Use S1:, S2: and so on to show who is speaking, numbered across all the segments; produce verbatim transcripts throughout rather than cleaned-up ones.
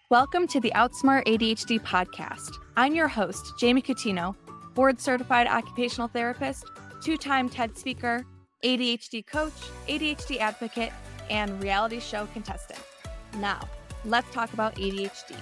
S1: Welcome to the Outsmart A D H D podcast. I'm your host, Jamie Coutinho, board-certified occupational therapist, two-time TED speaker, A D H D coach, A D H D advocate, and reality show contestant. Now, let's talk about A D H D.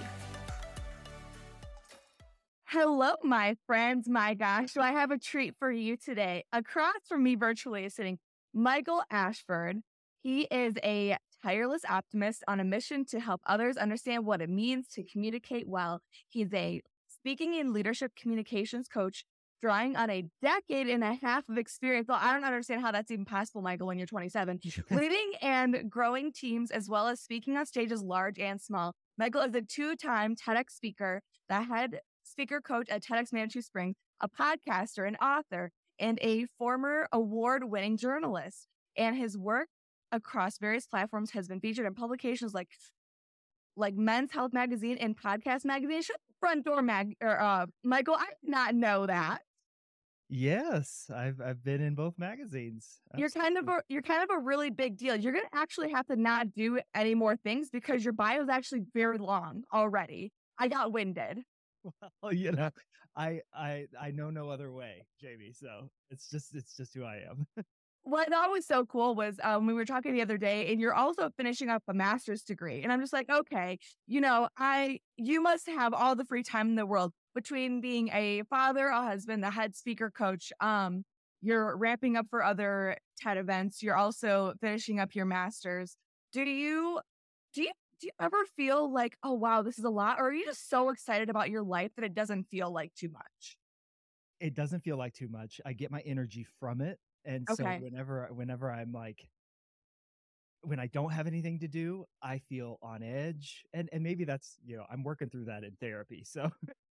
S1: Hello, my friends. My gosh, do I have a treat for you today. Across from me virtually is sitting Michael Ashford. He is a tireless optimist on a mission to help others understand what it means to communicate well. He's a speaking and leadership communications coach, drawing on a decade and a half of experience. Well, I don't understand how that's even possible, Michael, when you're twenty-seven. Leading and growing teams, as well as speaking on stages large and small. Michael is a two-time TEDx speaker, the head speaker coach at TEDx Manitou Springs, a podcaster, an author, and a former award-winning journalist. And his work across various platforms has been featured in publications like like Men's Health Magazine and Podcast Magazine. Shut the front door, Mag. Or, uh, Michael, I did not know that.
S2: Yes, I've I've been in both magazines.
S1: You're kind of a you're kind of a really big deal. You're gonna actually have to not do any more things because your bio is actually very long already. I got winded.
S2: Well, you know, I I I know no other way, Jamie. So it's just it's just who I am.
S1: What I thought was so cool was um, we were talking the other day, and you're also finishing up a master's degree. And I'm just like, okay, you know, I you must have all the free time in the world between being a father, a husband, the head speaker coach. Um, you're ramping up for other TED events. You're also finishing up your master's. Do you do you do you ever feel like, oh wow, this is a lot, or are you just so excited about your life that it doesn't feel like too much?
S2: It doesn't feel like too much. I get my energy from it. And so
S1: Okay.
S2: whenever whenever I'm like when I don't have anything to do, I feel on edge. And and maybe that's, you know, I'm working through that in therapy. So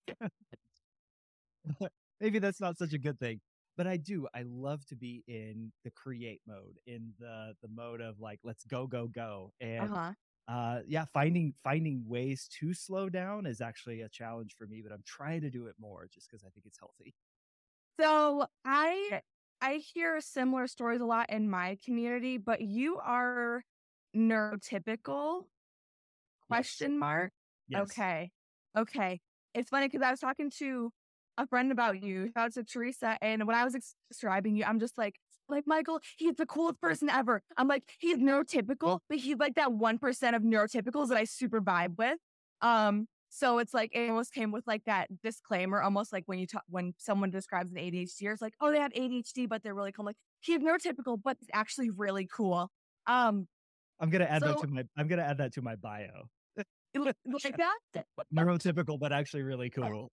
S2: maybe that's not such a good thing. But I do. I love to be in the create mode, in the the mode of like, let's go, go, go.
S1: Uh
S2: And
S1: huh.
S2: uh yeah, finding finding ways to slow down is actually a challenge for me, but I'm trying to do it more just because I think it's healthy.
S1: So I I hear similar stories a lot in my community, but you are neurotypical?
S2: Yes.
S1: Question mark.
S2: Yes.
S1: Okay. Okay. It's funny because I was talking to a friend about you. Shout out to Teresa. And when I was ex- describing you, I'm just like, like Michael, he's the coolest person ever. I'm like, he's neurotypical, but he's like that one percent of neurotypicals that I super vibe with. Um, so it's like it almost came with like that disclaimer, almost like when you talk when someone describes an A D H D, it's like, oh, they have A D H D, but they're really cool. I'm like, he's neurotypical, but it's actually really cool. Um,
S2: I'm gonna add that
S1: so
S2: to my I'm gonna add that to my bio.
S1: like that.
S2: Neurotypical, but actually really cool.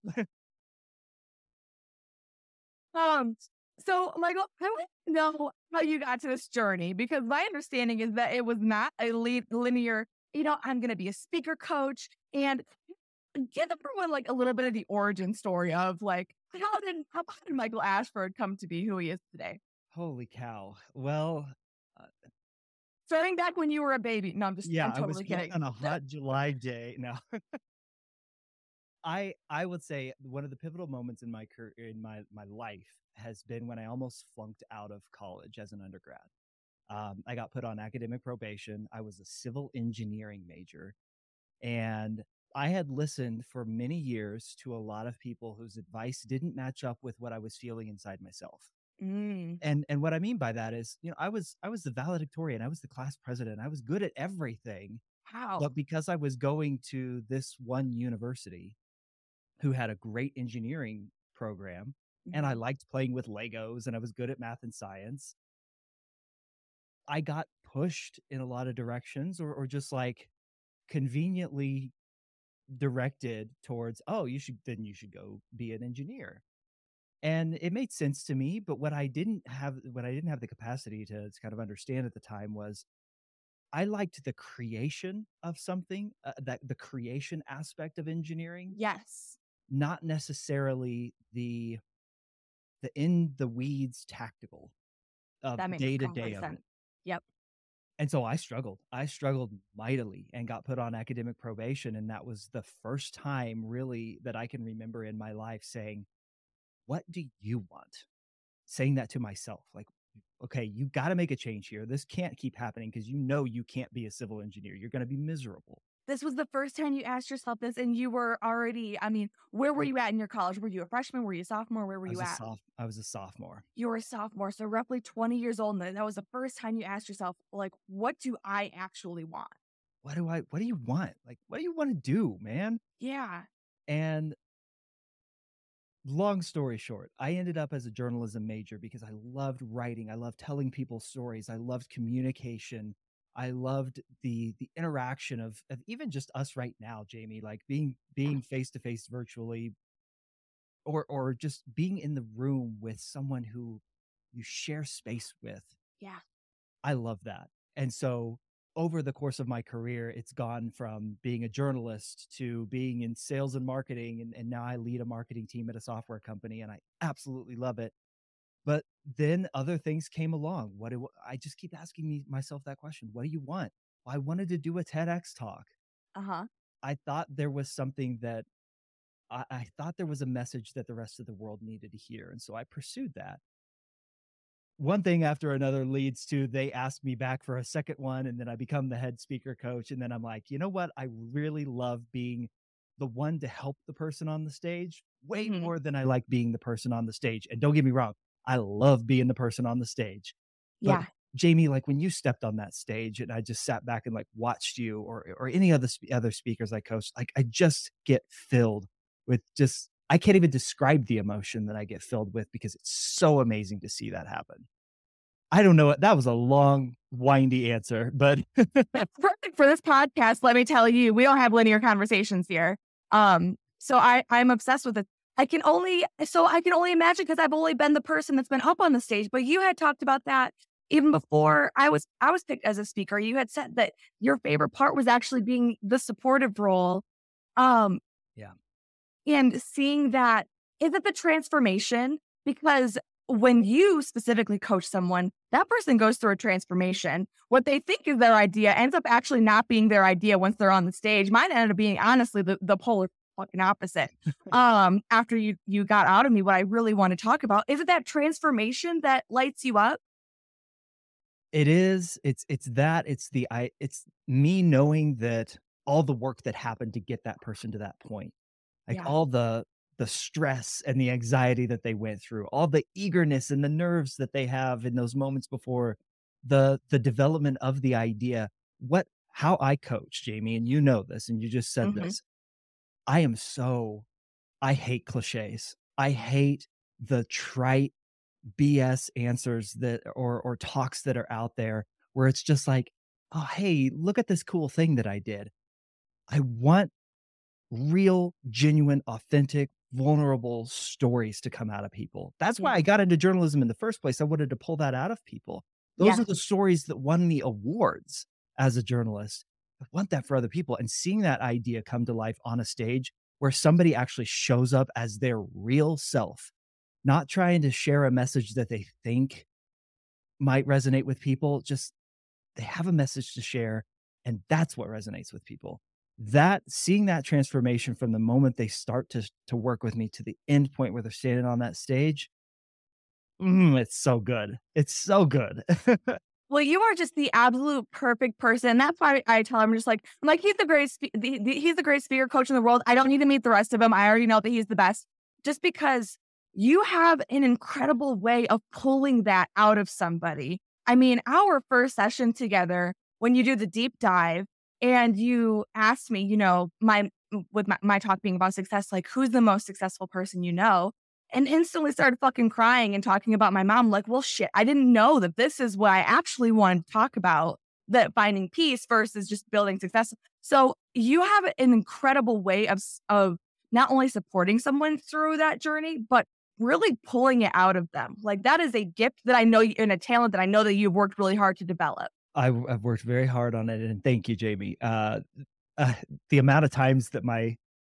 S1: Um, so Michael, I want to know how you got to this journey because my understanding is that it was not a lead, linear, you know, I'm going to be a speaker coach and give everyone like a little bit of the origin story of like, how did, how did Michael Ashford come to be who he is today?
S2: Holy cow. Well, uh,
S1: Starting back when you were a baby. No, I'm just,
S2: yeah,
S1: I'm
S2: I was
S1: totally
S2: born
S1: kidding.
S2: on a hot July day. No. I I would say one of the pivotal moments in my career in my my life has been when I almost flunked out of college as an undergrad. Um, I got put on academic probation. I was a civil engineering major, and I had listened for many years to a lot of people whose advice didn't match up with what I was feeling inside myself.
S1: Mm,
S2: And and what I mean by that is, you know, I was I was the valedictorian, I was the class president, I was good at everything,
S1: wow.
S2: but because I was going to this one university who had a great engineering program, and I
S1: Mhm.
S2: liked playing with Legos and I was good at math and science, I got pushed in a lot of directions or or just like conveniently directed towards, oh, you should then you should go be an engineer. And it made sense to me, but what I didn't have what I didn't have the capacity to, to kind of understand at the time was I liked the creation of something, uh, that the creation aspect of engineering,
S1: Yes.
S2: not necessarily the the in the weeds tactical of
S1: That makes
S2: day to day
S1: complete
S2: of
S1: sense.
S2: it.
S1: Yep.
S2: And so I struggled. I struggled mightily and got put on academic probation. And that was the first time really that I can remember in my life saying, what do you want? Saying that to myself, like, okay, you got to make a change here. This can't keep happening because you know you can't be a civil engineer. You're going to be miserable.
S1: This was the first time you asked yourself this, and you were already, I mean, where were you at in your college? Were you a freshman? Were you a sophomore? Where were
S2: I
S1: you
S2: was a
S1: at?
S2: soph I was a sophomore.
S1: You were a sophomore, so roughly twenty years old, and that was the first time you asked yourself, like, what do I actually want?
S2: What do I what do you want? Like, what do you wanna do, man?
S1: Yeah.
S2: And long story short, I ended up as a journalism major because I loved writing. I loved telling people stories. I loved communication. I loved the the interaction of of even just us right now, Jamie, like being being face to face virtually, or or just being in the room with someone who you share space with.
S1: Yeah.
S2: I love that. And so over the course of my career, it's gone from being a journalist to being in sales and marketing. And, and now I lead a marketing team at a software company and I absolutely love it. But then other things came along. What do I just keep asking me myself that question? What do you want? Well, I wanted to do a TEDx talk.
S1: Uh-huh.
S2: I thought there was something that I, I thought there was a message that the rest of the world needed to hear. And so I pursued that. One thing after another leads to they ask me back for a second one, and then I become the head speaker coach, and then I'm like, you know what, I really love being the one to help the person on the stage way
S1: Mhm.
S2: more than I like being the person on the stage. And don't get me wrong, I love being the person on the stage, but
S1: Yeah.
S2: Jamie, like when you stepped on that stage and I just sat back and like watched you or or any other sp- other speakers I coached, like I just get filled with just I can't even describe the emotion that I get filled with because it's so amazing to see that happen. I don't know what that was a long, windy answer, but
S1: That's perfect for this podcast. Let me tell you, we don't have linear conversations here. Um, so I, I'm obsessed with it. I can only, so I can only imagine because I've only been the person that's been up on the stage, but you had talked about that even before I was, I was picked as a speaker. You had said that your favorite part was actually being the supportive role. Um,
S2: yeah.
S1: and seeing that, is it the transformation? Because when you specifically coach someone, that person goes through a transformation. What they think is their idea ends up actually not being their idea once they're on the stage. Mine ended up being honestly the, the polar fucking opposite. Um, after you you got out of me, what I really want to talk about is it that transformation that lights you up?
S2: It is. It's it's that. It's the I it's me knowing that all the work that happened to get that person to that point. Like
S1: Yeah.
S2: all the the stress and the anxiety that they went through, all the eagerness and the nerves that they have in those moments before the the development of the idea. What how I coach, Jamie, and you know this, and you just said
S1: Hmm.
S2: this. I am so I hate cliches. I hate the trite B S answers that or or talks that are out there where it's just like, "Oh, hey, look at this cool thing that I did." I want real, genuine, authentic, vulnerable stories to come out of people. That's why
S1: Yeah.
S2: I got into journalism in the first place. I wanted to pull that out of people. Those
S1: Yeah.
S2: are the stories that won me awards as a journalist. I want that for other people. And seeing that idea come to life on a stage where somebody actually shows up as their real self, not trying to share a message that they think might resonate with people, just they have a message to share, and that's what resonates with people. That seeing that transformation from the moment they start to to work with me to the end point where they're standing on that stage, mm, it's so good. It's so good.
S1: Well, you are just the absolute perfect person. That's why I tell him, I'm just like, I'm like, he's the greatest, spe- the, the, he's the greatest speaker coach in the world. I don't need to meet the rest of them. I already know that he's the best. Just because you have an incredible way of pulling that out of somebody. I mean, our first session together, when you do the deep dive and you asked me, you know, my, with my, my talk being about success, like who's the most successful person you know? And instantly started fucking crying and talking about my mom. Like, well, shit, I didn't know that this is what I actually wanted to talk about, that finding peace versus just building success. So you have an incredible way of, of not only supporting someone through that journey, but really pulling it out of them. Like that is a gift that I know you- and a talent that I know that you've worked really hard to develop.
S2: I, I've worked very hard on it, and thank you, Jamie. Uh, uh, the amount of times that my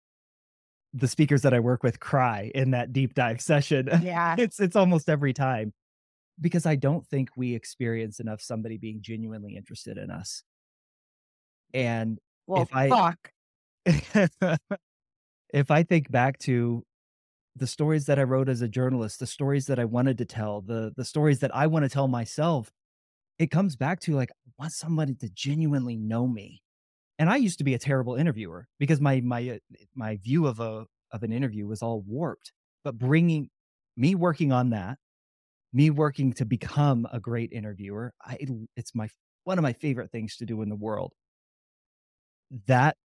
S2: the speakers that I work with cry in that deep dive session,
S1: Yeah.
S2: it's it's almost every time. Because I don't think we experience enough somebody being genuinely interested in us. And
S1: Well,
S2: if I
S1: fuck.
S2: if I think back to the stories that I wrote as a journalist, the stories that I wanted to tell, the the stories that I want to tell myself, it comes back to like I want somebody to genuinely know me. And I used to be a terrible interviewer because my my uh, my view of a of an interview was all warped. But bringing me working on that, me working to become a great interviewer, I it's my one of my favorite things to do in the world. That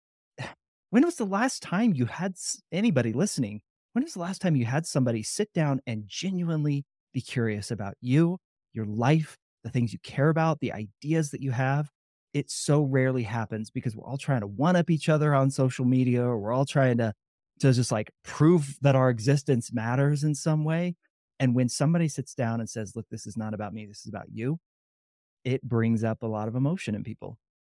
S2: when was the last time you had s- anybody listening? When was the last time you had somebody sit down and genuinely be curious about you, your life, the things you care about, the ideas that you have? It so rarely happens because we're all trying to one up each other on social media, or we're all trying to to just like prove that our existence matters in some way. And when somebody sits down and says, "Look, this is not about me, this is about you," it brings up a lot of emotion in people.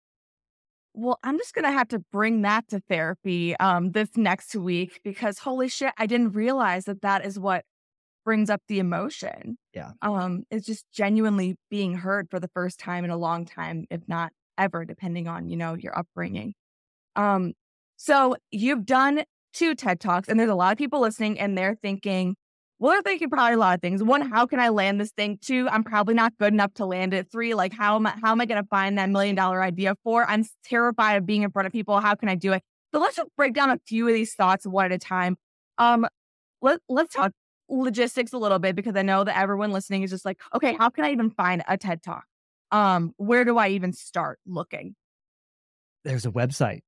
S1: Well, I'm just gonna have to bring that to therapy, um, this next week because holy shit, I didn't realize that that is what brings up the emotion.
S2: Yeah.
S1: Um, it's just genuinely being heard for the first time in a long time, if not ever, depending on, you know, your upbringing. Um, so you've done two TED Talks, and there's a lot of people listening, and they're thinking, well, they're thinking probably a lot of things. One, how can I land this thing? Two, I'm probably not good enough to land it. Three, like how am I how am I gonna find that million dollar idea? Four, I'm terrified of being in front of people. How can I do it? So let's just break down a few of these thoughts one at a time. Um, let, let's talk logistics a little bit because I know that everyone listening is just like, okay, how can I even find a TED Talk? Um, where do I even start looking?
S2: There's a website.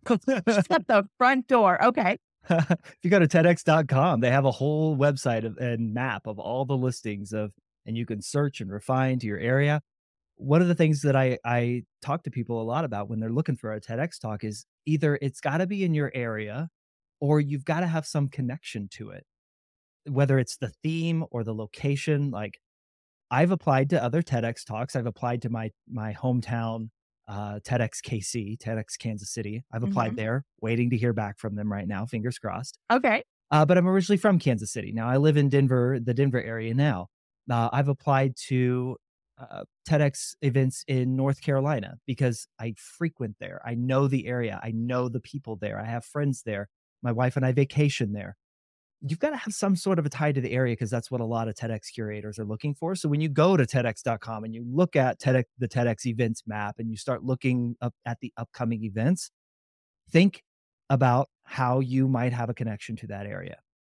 S1: At the front door. Okay.
S2: If you go to TEDx dot com, they have a whole website of, and map of all the listings of, and you can search and refine to your area. One of the things that I I talk to people a lot about when they're looking for a TEDx talk is either it's got to be in your area, or you've got to have some connection to it, whether it's the theme or the location. Like I've applied to other TEDx talks. I've applied to my my hometown uh, TEDx K C, TEDx Kansas City. I've applied
S1: Mhm.
S2: there, waiting to hear back from them right now. Fingers crossed.
S1: Okay.
S2: Uh, but I'm originally from Kansas City. Now I live in Denver, the Denver area now. Uh, I've applied to uh, TEDx events in North Carolina because I frequent there. I know the area. I know the people there. I have friends there. My wife and I vacation there. You've got to have some sort of a tie to the area because that's what a lot of TEDx curators are looking for. So when you go to TEDx dot com and you look at TEDx, the TEDx events map, and you start looking up at the upcoming events, think about how you might have a connection to that area.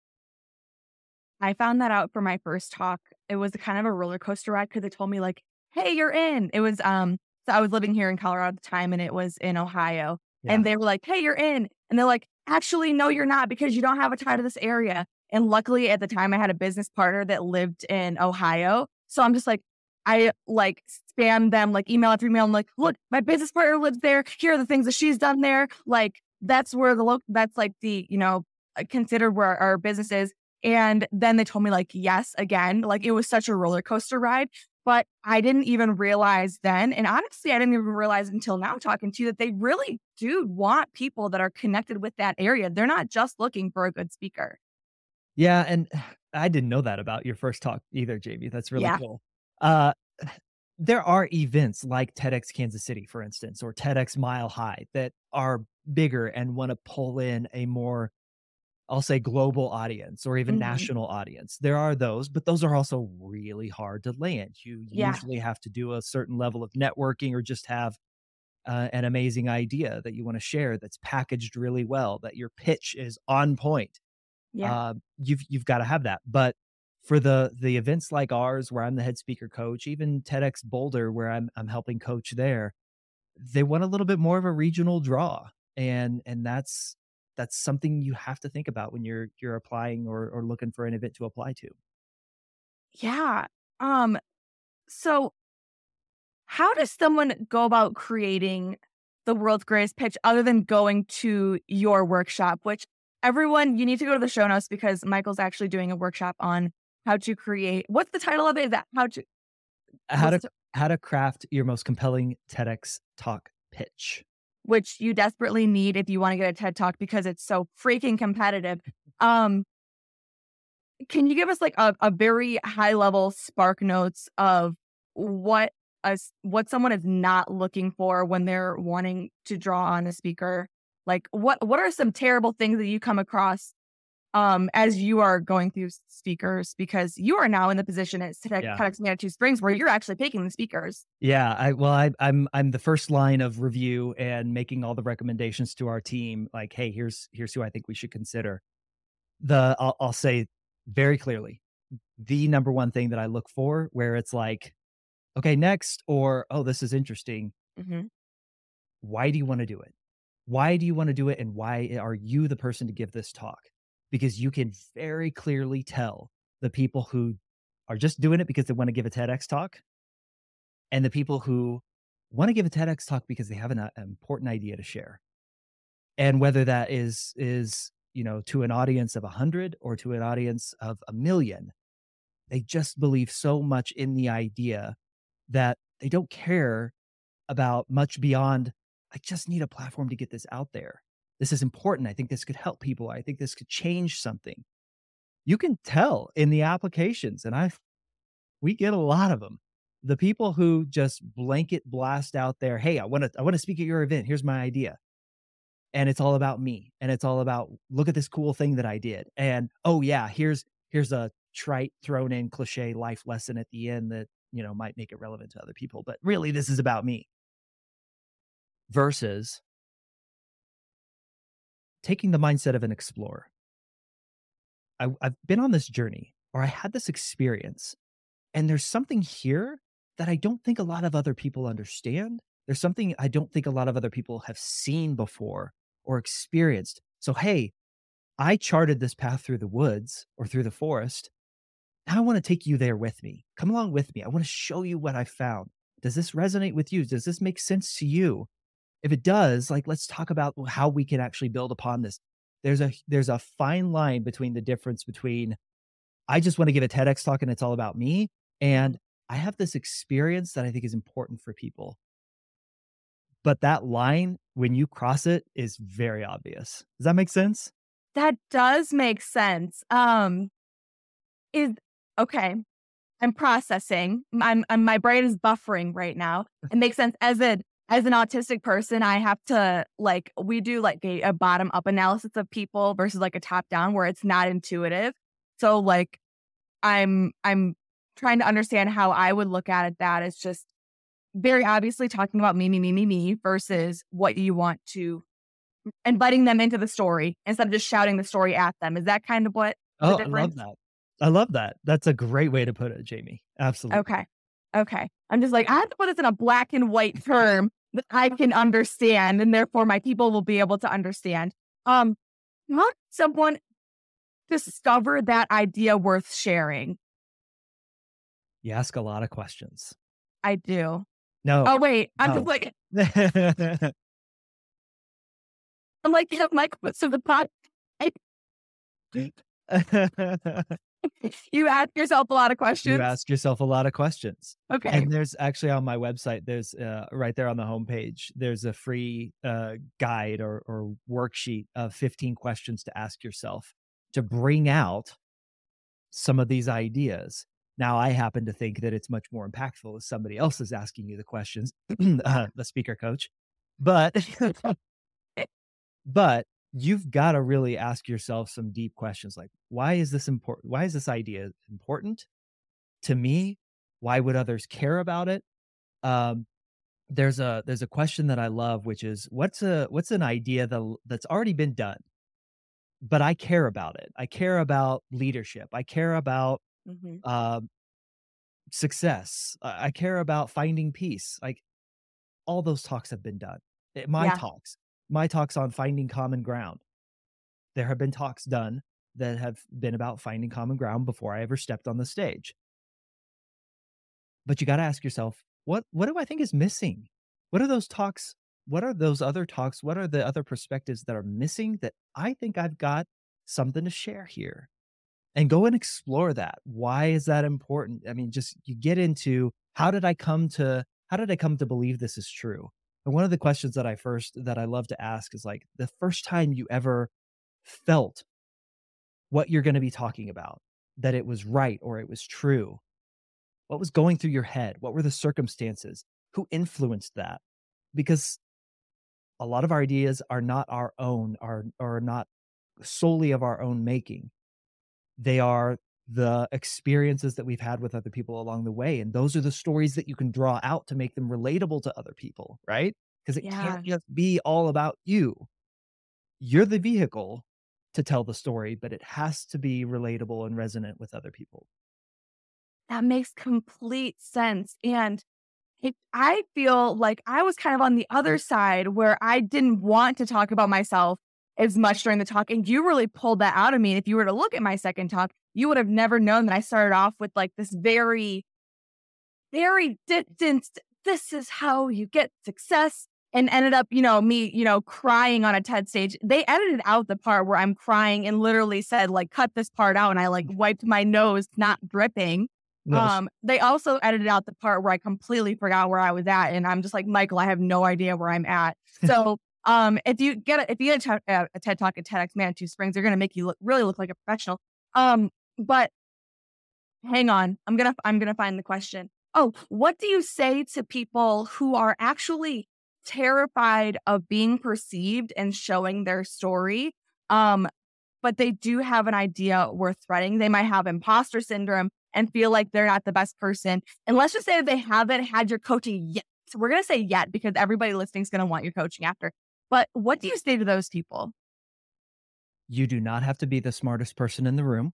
S1: I found that out for my first talk. It was kind of a roller coaster ride because they told me like, "Hey, you're in." It was um so I was living here in Colorado at the time and it was in Ohio.
S2: Yeah.
S1: And they were like, "Hey, you're in." And they're like, "Actually, no, you're not because you don't have a tie to this area." And luckily at the time I had a business partner that lived in Ohio. So I'm just like, I like spam them like email after email. I'm like, look, my business partner lives there. Here are the things that she's done there. Like that's where the local that's like the, you know, uh, considered where our business is. And then they told me like, yes, again, like it was such a roller coaster ride. But I didn't even realize then. And honestly, I didn't even realize until now talking to you that they really do want people that are connected with that area. They're not just looking for a good speaker.
S2: Yeah, and I didn't know that about your first talk either, Jamie. That's really
S1: Yeah.
S2: cool. Uh, there are events like TEDx Kansas City, for instance, or TEDx Mile High that are bigger and want to pull in a more, I'll say, global audience or even
S1: Hmm.
S2: national audience. There are those, but those are also really hard to land. You
S1: Yeah.
S2: usually have to do a certain level of networking or just have uh, an amazing idea that you want to share that's packaged really well, that your pitch is on point.
S1: Yeah.
S2: uh, you've you've got to have that. But for the the events like ours, where I'm the head speaker coach, even TEDx Boulder, where I'm I'm helping coach there, they want a little bit more of a regional draw, and and that's that's something you have to think about when you're you're applying or or looking for an event to apply to.
S1: Yeah. Um, so how does someone go about creating the world's greatest pitch other than going to your workshop, which everyone, you need to go to the show notes because Michael's actually doing a workshop on how to create what's the title of it? Is that how to
S2: How
S1: what's
S2: to
S1: the
S2: how to craft your most compelling TEDx talk pitch.
S1: which you desperately need if you want to get a TED Talk because it's so freaking competitive. Um, can you give us like a, a very high level spark notes of what us what someone is not looking for when they're wanting to draw on a speaker? Like what what are some terrible things that you come across um, as you are going through speakers, because you are now in the position at
S2: Yeah.
S1: TEDx Manitou Springs where you're actually picking the speakers.
S2: Yeah, I well, I I'm I'm the first line of review and making all the recommendations to our team, like, "Hey, here's here's who I think we should consider." The I'll I'll say very clearly, the number one thing that I look for where it's like, "Okay, next," or, "Oh, this is interesting.
S1: Mhm.
S2: Why do you wanna do it? Why do you wanna do it, and why are you the person to give this talk?" Because you can very clearly tell the people who are just doing it because they wanna give a TEDx talk, and the people who wanna give a TEDx talk because they have an, uh, important idea to share. And whether that is is, you know, to an audience of a hundred or to an audience of a million, they just believe so much in the idea that they don't care about much beyond, "I just need a platform to get this out there. This is important. I think this could help people. I think this could change something." You can tell in the applications, and I've we get a lot of them. The people who just blanket blast out there, "Hey, I wanna I wanna speak at your event. Here's my idea." And it's all about me, and it's all about, "Look at this cool thing that I did." And, "Oh, yeah, here's here's a trite thrown in cliche life lesson at the end that, you know, might make it relevant to other people, but really this is about me." Versus taking the mindset of an explorer. I I've been on this journey, or I had this experience, and there's something here that I don't think a lot of other people understand. There's something I don't think a lot of other people have seen before or experienced. So, hey, I charted this path through the woods or through the forest. Now I want to take you there with me. Come along with me. I want to show you what I found. Does this resonate with you? Does this make sense to you? If it does, like, let's talk about how we can actually build upon this. There's a there's a fine line between the difference between I just want to give a TEDx talk and it's all about me, and I have this experience that I think is important for people. But that line, when you cross it, is very obvious. Does that make sense?
S1: That does make sense. Um, is okay. I'm processing. I'm, I'm my brain is buffering right now. It makes sense as a as an autistic person. I have to like we do like a, a bottom up analysis of people versus like a top down where it's not intuitive. So like I'm I'm trying to understand how I would look at it. That is just very obviously talking about me, me, me, me, me versus what you want to inviting them into the story instead of just shouting the story at them. Is that kind of what the
S2: Oh, I love
S1: difference?
S2: that. I love that. That's a great way to put it, Jamie. Absolutely.
S1: Okay. Okay. I'm just like, I have to put this in a black and white term that I can understand, and therefore my people will be able to understand. Um, how did someone discover that idea worth sharing?
S2: You ask a lot of questions.
S1: I do.
S2: No,
S1: Oh wait, I'm just
S2: no.
S1: like I'm like, yeah, Mike, what's in the pot? You ask yourself a lot of
S2: You
S1: questions.
S2: ask yourself a lot of questions.
S1: Okay.
S2: And there's actually on my website, there's, uh, right there on the homepage, there's a free, uh, guide or or worksheet of fifteen questions to ask yourself to bring out some of these ideas. Now, I happen to think that it's much more impactful if somebody else is asking you the questions, uh, the speaker coach. But but you've gotta really ask yourself some deep questions like, "Why is this important? Why is this idea important to me? Why would others care about it?" Um, there's a there's a question that I love, which is, "What's a what's an idea that that's already been done, but I care about it? I care about leadership. I care about,
S1: Hmm.
S2: um, success. I I care about finding peace." Like, all those talks have been done. Eh, my
S1: Yeah.
S2: talks my talks on finding common ground. There have been talks done that have been about finding common ground before I ever stepped on the stage. But you gotta ask yourself, what what do I think is missing? What are those talks? What are those other talks? What are the other perspectives that are missing that I think I've got something to share here? And go and explore that. Why is that important? I mean, just you get into how did I come to how did I come to believe this is true? And one of the questions that I first that I love to ask is like the first time you ever felt what you're going to be talking about, that it was right or it was true. What was going through your head? What were the circumstances? Who influenced that? Because a lot of our ideas are not our own, are are not solely of our own making. They are the experiences that we've had with other people along the way. And those are the stories that you can draw out to make them relatable to other people, right? Because it can't
S1: Yeah,
S2: just be all about you. You're the vehicle to tell the story, but it has to be relatable and resonant with other people.
S1: that makes complete sense. And it, I feel like I was kind of on the other side where I didn't want to talk about myself as much during the talk. And you really pulled that out of me. And if you were to look at my second talk, you would have never known that I started off with like this very, very distanced, this is how you get success. And ended up, you know, me, you know, crying on a TED stage. They edited out the part where I'm crying and literally said, like, cut this part out. And I like wiped my nose, not dripping.
S2: Yes.
S1: Um, they also edited out the part where I completely forgot where I was at. And I'm just like, Michael, I have no idea where I'm at. So um, if you get a, if you get a, te- a TED Talk at TEDx Manitou Springs, they're gonna make you look really look like a professional. Um, but hang on, I'm gonna I'm gonna find the question. Oh, what do you say to people who are actually terrified of being perceived and showing their story? Um, but they do have an idea worth threading. They might have imposter syndrome and feel like they're not the best person. And let's just say that they haven't had your coaching yet. So we're gonna say yet because everybody listening is gonna want your coaching after. But what do you say to those people?
S2: You do not have to be the smartest person in the room.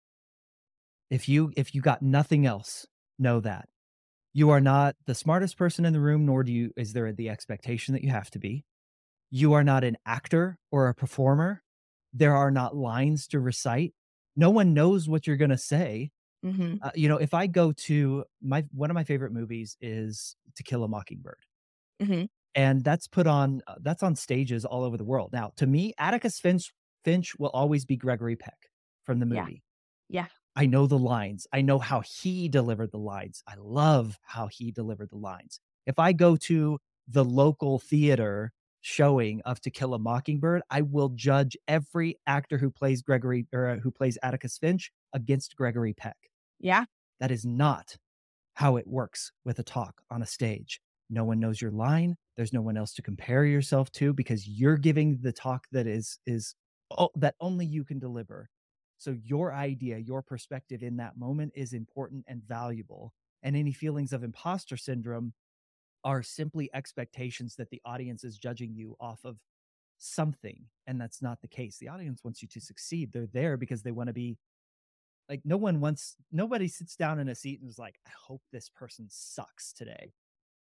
S2: If you if you got nothing else, know that. You are not the smartest person in the room, nor do you is there the expectation that you have to be. You are not an actor or a performer. There are not lines to recite. No one knows what you're going to say.
S1: Mm-hmm.
S2: Uh, you know, if I go to my one of my favorite movies is To Kill a Mockingbird.
S1: Mm-hmm.
S2: And that's put on uh, that's on stages all over the world. Now, to me, Atticus Finch Finch will always be Gregory Peck from the
S1: Yeah.
S2: movie.
S1: Yeah.
S2: I know the lines. I know how he delivered the lines. I love how he delivered the lines. If I go to the local theater showing of To Kill a Mockingbird, I will judge every actor who plays Gregory or uh, who plays Atticus Finch against Gregory Peck.
S1: Yeah.
S2: That is not how it works with a talk on a stage. No one knows your line. There's no one else to compare yourself to because you're giving the talk that is is oh, that only you can deliver. So your idea, your perspective in that moment is important and valuable. And any feelings of imposter syndrome are simply expectations that the audience is judging you off of something. And that's not the case. The audience wants you to succeed. They're there because they want to be like, no one wants, nobody sits down in a seat and is like, I hope this person sucks today.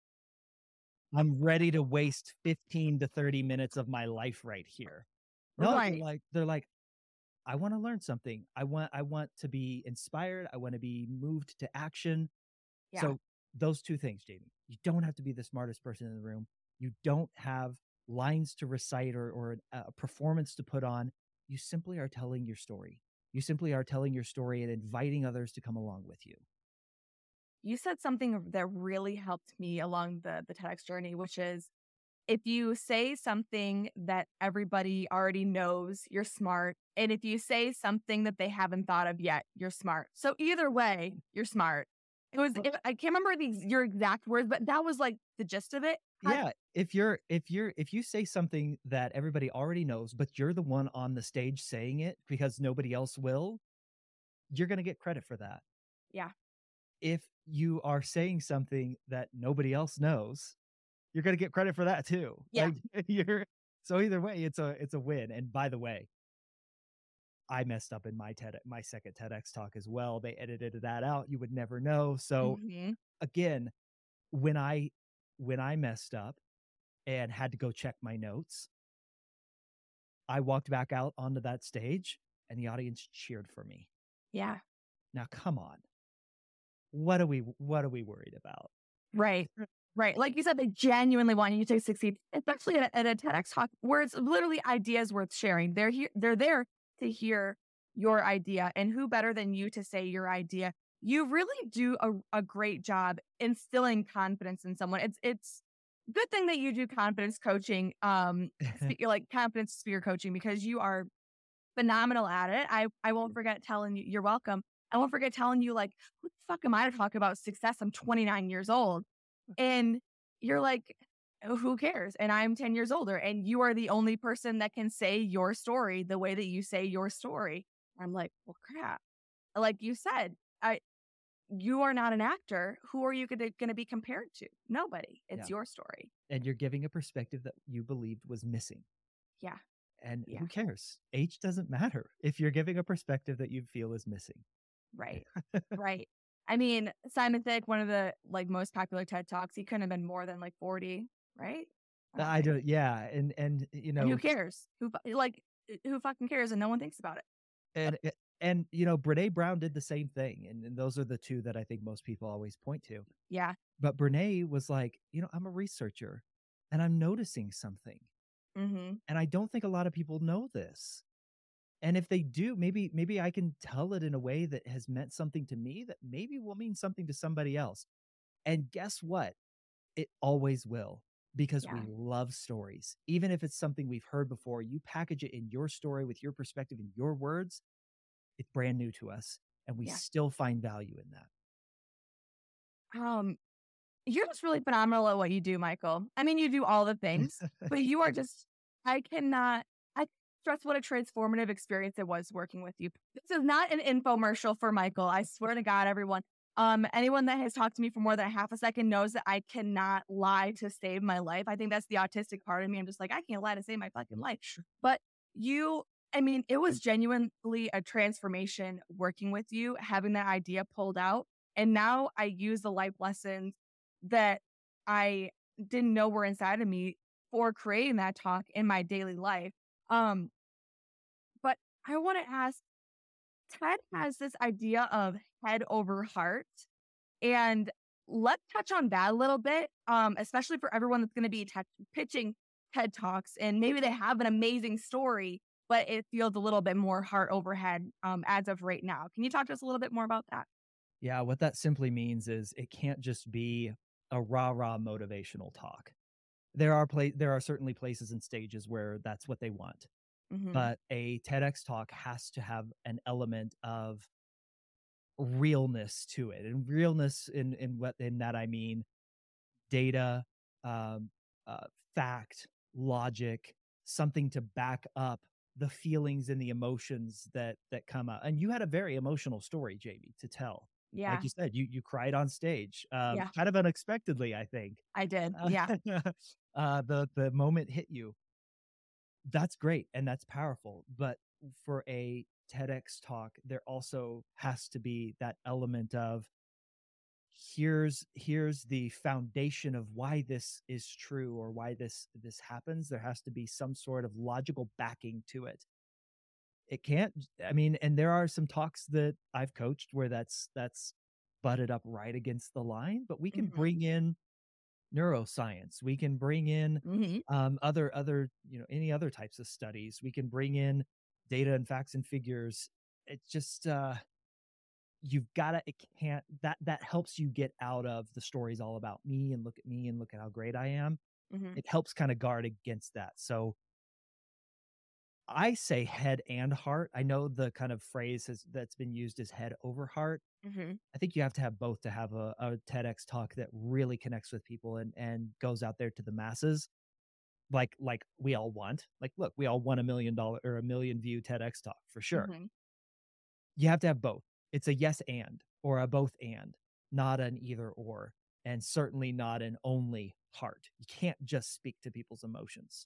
S2: I'm ready to waste fifteen to thirty minutes of my life right here. No, they're
S1: Right.
S2: like, they're like, I want to learn something. I want I want to be inspired. I want to be moved to action.
S1: Yeah.
S2: So those two things, Jamie. You don't have to be the smartest person in the room. You don't have lines to recite or or a performance to put on. You simply are telling your story. You simply are telling your story and inviting others to come along with you.
S1: You said something that really helped me along the the TEDx journey, which is if you say something that everybody already knows, you're smart. And if you say something that they haven't thought of yet, you're smart. So either way, you're smart. It was it, I can't remember the ex- your exact words, but that was like the gist of it. Had-
S2: Yeah, if you're if you're if you say something that everybody already knows, but you're the one on the stage saying it because nobody else will, you're going to get credit for that.
S1: yeah.
S2: If you are saying something that nobody else knows, you're going to get credit for that too.
S1: Yeah.
S2: Like you're so either way, it's a it's a win. And by the way, I messed up in my TED my second TEDx talk as well. They edited that out. You would never know. So
S1: Hmm.
S2: again, when I when I messed up and had to go check my notes, I walked back out onto that stage and the audience cheered for me.
S1: Yeah.
S2: Now come on. What are we what are we worried about?
S1: Right. Right. Like you said, they genuinely want you to succeed, especially at a, at a TEDx talk where it's literally ideas worth sharing. They're here, they're there to hear your idea. And who better than you to say your idea? You really do a, a great job instilling confidence in someone. It's it's good thing that you do confidence coaching, um, spe- like confidence speaker coaching because you are phenomenal at it. I I won't forget telling you you're welcome. I won't forget telling you like, who the fuck am I to talk about success? I'm twenty-nine years old. And you're like, oh, who cares? And I'm ten years older, and you are the only person that can say your story the way that you say your story. I'm like, well, crap. Like you said, I you are not an actor. Who are you going to be compared to? Nobody.
S2: Yeah.
S1: It's your story.
S2: And you're giving a perspective that you believed was missing.
S1: Yeah.
S2: And
S1: Yeah.
S2: who cares? Age doesn't matter if you're giving a perspective that you feel is missing.
S1: Right. Right. I mean, Simon Thicke, one of the like most popular TED Talks, he couldn't have been more than like forty, right?
S2: I, I don't, yeah. And, and, you know,
S1: and who cares? Who, like, who fucking cares? And no one thinks about it.
S2: And, and, you know, Brene Brown did the same thing. And, and those are the two that I think most people always point to.
S1: Yeah.
S2: But Brene was like, you know, I'm a researcher and I'm noticing something.
S1: Mm-hmm.
S2: And I don't think a lot of people know this. And if they do, maybe maybe I can tell it in a way that has meant something to me that maybe will mean something to somebody else. And guess what? It always will, because
S1: Yeah.
S2: we love stories. Even if it's something we've heard before, you package it in your story with your perspective and your words, it's brand new to us. And we
S1: Yeah.
S2: still find value in that.
S1: Um, You're just really phenomenal at what you do, Michael. I mean, you do all the things, but you are just, I cannot, I stress what a transformative experience it was working with you. This is not an infomercial for Michael. I swear to God, everyone. Um, anyone that has talked to me for more than a half a second knows that I cannot lie to save my life. I think that's the autistic part of me. I'm just like, I can't lie to save my fucking life. But you, I mean, it was genuinely a transformation working with you, having that idea pulled out. And now I use the life lessons that I didn't know were inside of me for creating that talk in my daily life. Um, but I want to ask, TED has this idea of head over heart, and let's touch on that a little bit, um, especially for everyone that's going to be te- pitching TED Talks, and maybe they have an amazing story, but it feels a little bit more heart over head um, as of right now. Can you talk to us a little bit more about that?
S2: Yeah, what that simply means is it can't just be a rah-rah motivational talk. There are pla- there are certainly places and stages where that's what they want.
S1: Mm-hmm.
S2: But a TEDx talk has to have an element of realness to it. And realness in in what in that I mean data, um, uh, fact, logic, something to back up the feelings and the emotions that that come out. And you had a very emotional story, Jamie, to tell.
S1: Yeah.
S2: Like you said, you you cried on stage, um,
S1: Yeah.
S2: kind of unexpectedly, I think.
S1: I did. Yeah.
S2: uh, the the moment hit you. That's great and that's powerful. But for a TEDx talk, there also has to be that element of here's here's the foundation of why this is true or why this this happens. There has to be some sort of logical backing to it. It can't, I mean, and there are some talks that I've coached where that's that's butted up right against the line, but we can
S1: Mhm.
S2: bring in neuroscience. We can bring in
S1: Mhm.
S2: um, other other you know any other types of studies. We can bring in data and facts and figures. It's just uh, you've got to. It can't that that helps you get out of the stories all about me and look at me and look at how great I am.
S1: Mhm.
S2: It helps kind of guard against that. So I say head and heart. I know the kind of phrase has, that's been used is head over heart.
S1: Mhm.
S2: I think you have to have both to have a, a TEDx talk that really connects with people and and goes out there to the masses, like like we all want. Like, look, we all want a million dollar or a million view TEDx talk for sure.
S1: Mhm.
S2: You have to have both. It's a yes and or a both and, not an either or, and certainly not an only heart. You can't just speak to people's emotions.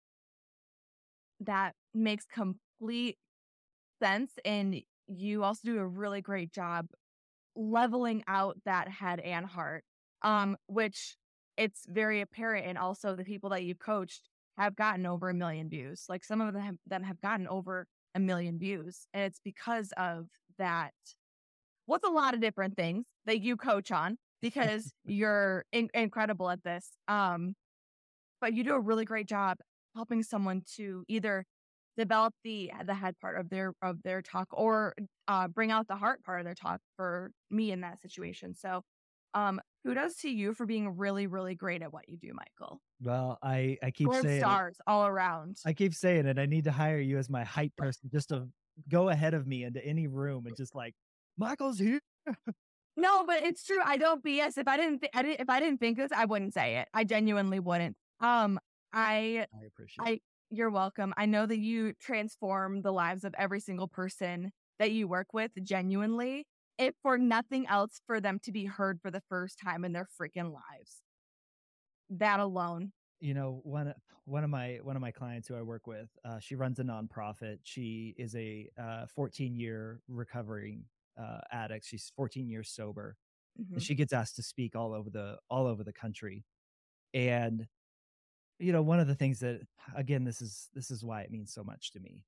S1: That makes complete sense, and you also do a really great job leveling out that head and heart, um, which it's very apparent. And also the people that you've coached have gotten over a million views. Like some of them have, them have gotten over a million views. And it's because of that. What's a lot of different things that you coach on because you're in- incredible at this. Um, but you do a really great job helping someone to either develop the the head part of their of their talk or uh, bring out the heart part of their talk for me in that situation. So, um, kudos to you for being really, really great at what you do, Michael.
S2: Well, I I keep
S1: Gold
S2: saying it.
S1: stars all around.
S2: I keep saying it. I need to hire you as my hype person just to go ahead of me into any room and just like, Michael's here.
S1: No, but it's true. I don't B S. If I didn't, th- I didn't, if I didn't think this, I wouldn't say it. I genuinely wouldn't. Um, I,
S2: I appreciate it.
S1: I, you're welcome. I know that you transform the lives of every single person that you work with genuinely, if for nothing else, for them to be heard for the first time in their freaking lives. That alone.
S2: You know, one one of my one of my clients who I work with, uh, she runs a nonprofit. She is a uh, fourteen year recovering uh, addict. She's fourteen years sober, and
S1: Hmm.
S2: she gets asked to speak all over the all over the country. And you know, one of the things that, again, this is this is why it means so much to me.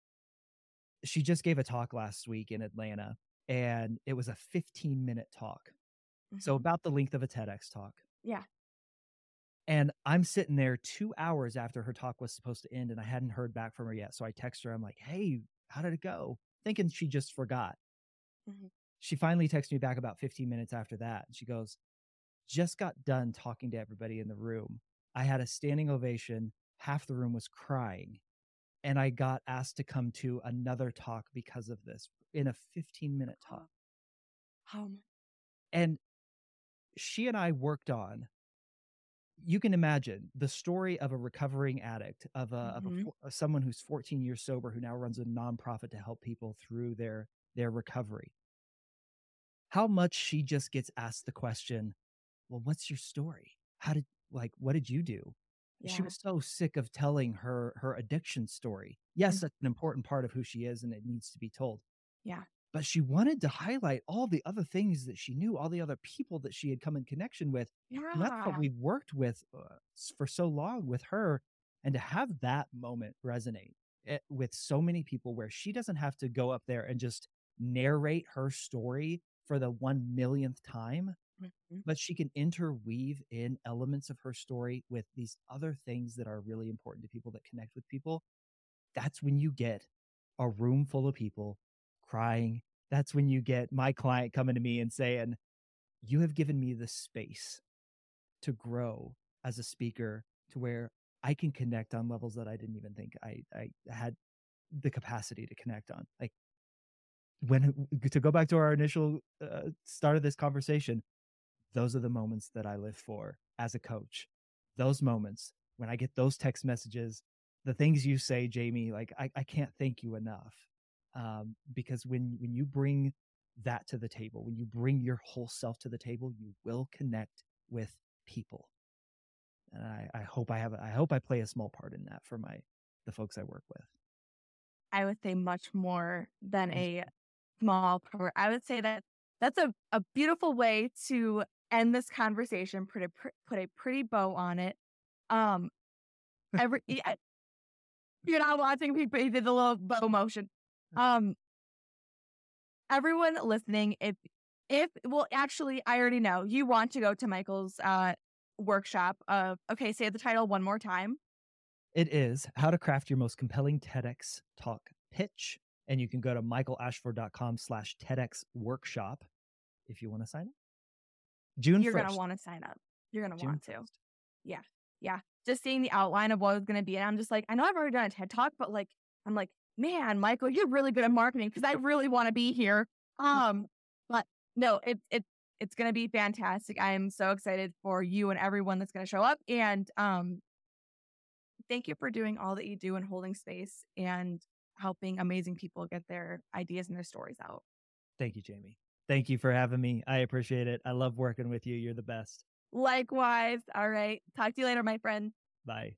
S2: She just gave a talk last week in Atlanta, and it was a fifteen minute talk, so
S1: Hmm.
S2: about the length of a TEDx talk.
S1: Yeah.
S2: And I'm sitting there two hours after her talk was supposed to end, and I hadn't heard back from her yet. So I text her. I'm like, "Hey, how did it go?" Thinking she just forgot.
S1: Hmm.
S2: She finally texted me back about fifteen minutes after that. And she goes, "Just got done talking to everybody in the room. I had a standing ovation. Half the room was crying. And I got asked to come to another talk because of this in a fifteen minute talk."
S1: Oh,
S2: And she and I worked on, you can imagine the story of a recovering addict, of a of a
S1: mm-hmm.
S2: fo- of someone who's fourteen years sober, who now runs a nonprofit to help people through their their recovery. How much she just gets asked the question, "Well, what's your story? How did, like, what did you do?" She
S1: Yeah.
S2: was so sick of telling her her addiction story. Yes,
S1: Mhm.
S2: that's an important part of who she is and it needs to be told.
S1: Yeah.
S2: But she wanted to highlight all the other things that she knew, all the other people that she had come in connection with. And that's what
S1: Yeah.
S2: we worked with uh, s- for so long with her. And to have that moment resonate eh, with so many people, where she doesn't have to go up there and just narrate her story for the one millionth time,
S1: Mhm.
S2: but she can interweave in elements of her story with these other things that are really important to people, that connect with people. That's when you get a room full of people crying. That's when you get my client coming to me and saying, "You have given me the space to grow as a speaker, to where I can connect on levels that I didn't even think I, I had the capacity to connect on." Like, when, to go back to our initial uh, start of this conversation, those are the moments that I live for as a coach. Those moments when I get those text messages, the things you say, Jamie, like, I, I can't thank you enough. Um, because when when you bring that to the table, when you bring your whole self to the table, you will connect with people. And I, I hope I have a, I hope I play a small part in that for my the folks I work with.
S1: I would say much more than
S2: Thank
S1: a small part. I would say that that's a, a beautiful way to end this conversation. Put a pr- put a pretty bow on it. Um, every yeah, you're not watching people. He did the little bow motion. Um, everyone listening, if if well, actually, I already know you want to go to Michael's uh workshop. Of okay, say the title one more time.
S2: It is How to Craft Your Most Compelling TEDx Talk Pitch. And you can go to michaelashford.com slash TEDx workshop if you want to sign up. June
S1: You're gonna
S2: 1st.
S1: want to sign up. You're gonna
S2: June
S1: want to.
S2: 1st.
S1: Yeah. Yeah. Just seeing the outline of what it was going to be. And I'm just like, I know I've already done a TED talk, but like, I'm like, man, Michael, you're really good at marketing because I really want to be here. Um, but no, it, it, it's going to be fantastic. I am so excited for you and everyone that's going to show up. And um, thank you for doing all that you do and holding space and helping amazing people get their ideas and their stories out.
S2: Thank you, Jamie. Thank you for having me. I appreciate it. I love working with you. You're the best.
S1: Likewise. All right. Talk to you later, my friend.
S2: Bye.